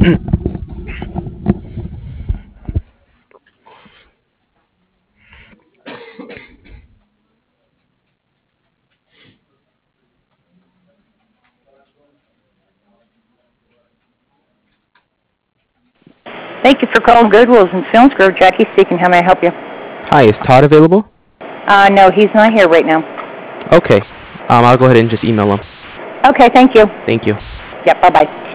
Thank you for calling Goodwill's in Filmsgrove. Jackie speaking. How may I help you? Hi, is Todd available? No, he's not here right now. Okay. I'll go ahead and just email him. Okay, thank you. Thank you. Yep, bye-bye.